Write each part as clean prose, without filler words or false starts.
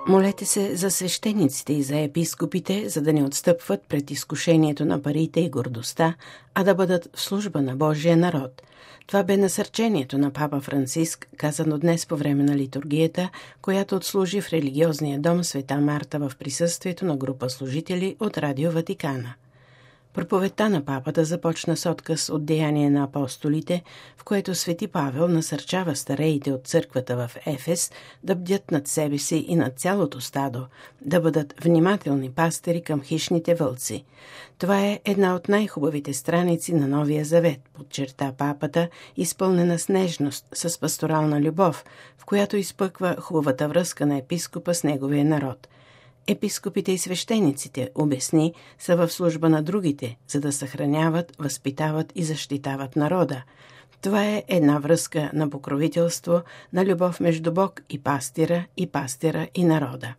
Молете се за свещениците и за епископите, за да не отстъпват пред изкушението на парите и гордостта, а да бъдат в служба на Божия народ. Това бе насърчението на папа Франциск, казано днес по време на литургията, която отслужи в религиозния дом Света Марта в присъствието на група служители от Радио Ватикана. Проповедта на папата започна с отказ от Деяния на апостолите, в което свети Павел насърчава стареите от църквата в Ефес да бдят над себе си и над цялото стадо, да бъдат внимателни пастири към хищните вълци. Това е една от най-хубавите страници на Новия Завет, подчерта папата, изпълнена с нежност, с пасторална любов, в която изпъква хубавата връзка на епископа с неговия народ. Епископите и свещениците, обясни, са в служба на другите, за да съхраняват, възпитават и защитават народа. Това е една връзка на покровителство, на любов между Бог и пастира и народа.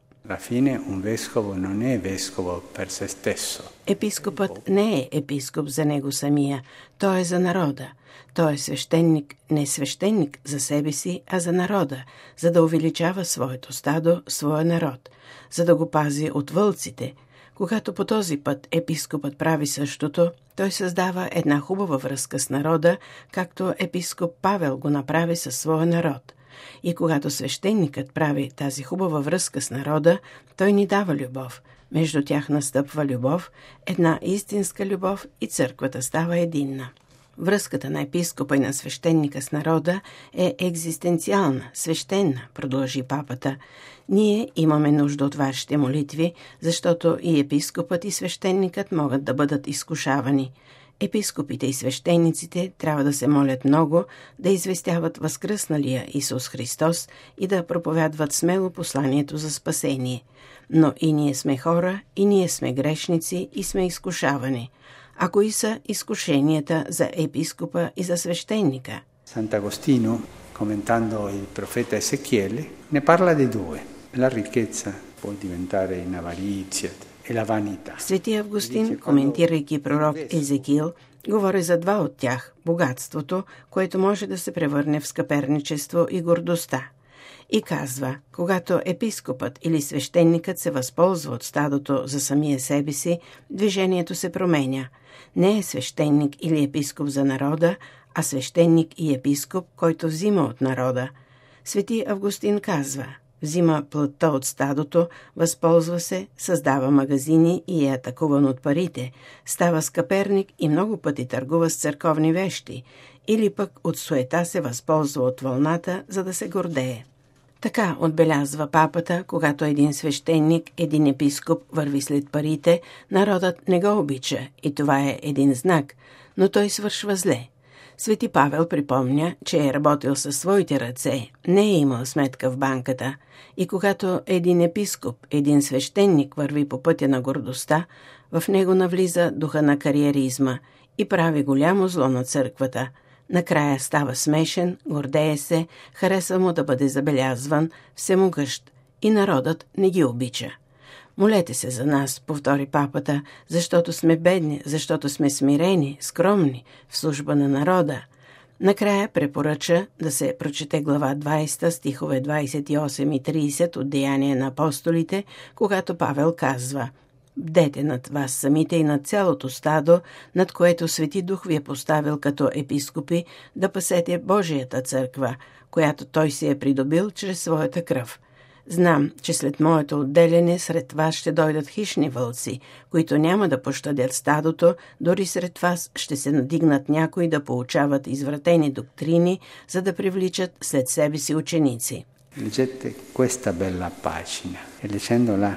Епископът не е епископ за него самия, той е за народа. Той е свещеник, не свещеник за себе си, а за народа, за да увеличава своето стадо, своя народ, за да го пази от вълците. Когато по този път епископът прави същото, той създава една хубава връзка с народа, както епископ Павел го направи със своя народ. И когато свещеникът прави тази хубава връзка с народа, той ни дава любов. Между тях настъпва любов, една истинска любов и църквата става единна. Връзката на епископа и на свещеника с народа е екзистенциална, свещена, продължи папата. Ние имаме нужда от вашите молитви, защото и епископът и свещеникът могат да бъдат изкушавани. Епископите и свещениците трябва да се молят много, да известяват възкръсналия Исус Христос и да проповядват смело посланието за спасение. Но и ние сме хора, и ние сме грешници и сме изкушавани. А кои са изкушенията за епископа и за свещеника? Sant'Agostino, commentando il profeta Ezechiele, ne parla di due. La ricchezza può diventare in avarizia e la vanità. Свети Августин, коментирайки пророк Езекил, говори за два от тях – богатството, което може да се превърне в скъперничество и гордостта. И казва, когато епископът или свещеникът се възползва от стадото за самия себе си, движението се променя. Не е свещеник или епископ за народа, а свещеник и епископ, който взима от народа. Свети Августин казва, взима плътта от стадото, възползва се, създава магазини и е атакуван от парите, става скъперник и много пъти търгува с църковни вещи, или пък от суета се възползва от вълната, за да се гордее. Така отбелязва папата, когато един свещеник, един епископ върви след парите, народът не го обича и това е един знак, но той свършва зле. Свети Павел припомня, че е работил със своите ръце, не е имал сметка в банката и когато един епископ, един свещеник върви по пътя на гордостта, в него навлиза духа на кариеризма и прави голямо зло на църквата. Накрая става смешен, гордее се, харесва му да бъде забелязван, всемогъщ и народът не ги обича. Молете се за нас, повтори папата, защото сме бедни, защото сме смирени, скромни, в служба на народа. Накрая препоръча да се прочете глава 20, стихове 28 и 30 от Деяния на апостолите, когато Павел казва: бдете над вас самите и над цялото стадо, над което Свети Дух ви е поставил като епископи, да пасете Божията църква, която той си е придобил чрез своята кръв. Знам, че след моето отделяне сред вас ще дойдат хищни вълци, които няма да пощадят стадото, дори сред вас ще се надигнат някои да поучават извратени доктрини, за да привличат след себе си ученици. Leggete questa bella pagina e leggendola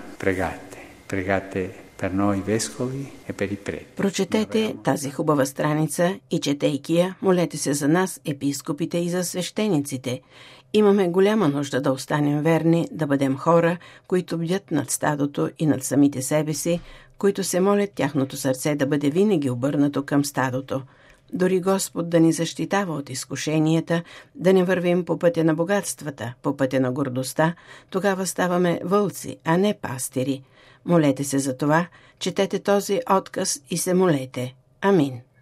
pregate per noi vescovi e per i preti. Прочетете тази хубава страница и четейки я, молете се за нас, епископите и за свещениците. Имаме голяма нужда да останем верни, да бъдем хора, които бдят над стадото и над самите себе си, които се молят тяхното сърце да бъде винаги обърнато към стадото. Дори Господ да ни защитава от изкушенията, да не вървим по пътя на богатствата, по пътя на гордостта, тогава ставаме вълци, а не пастири. Молете се за това, четете този отказ и се молете. Амин.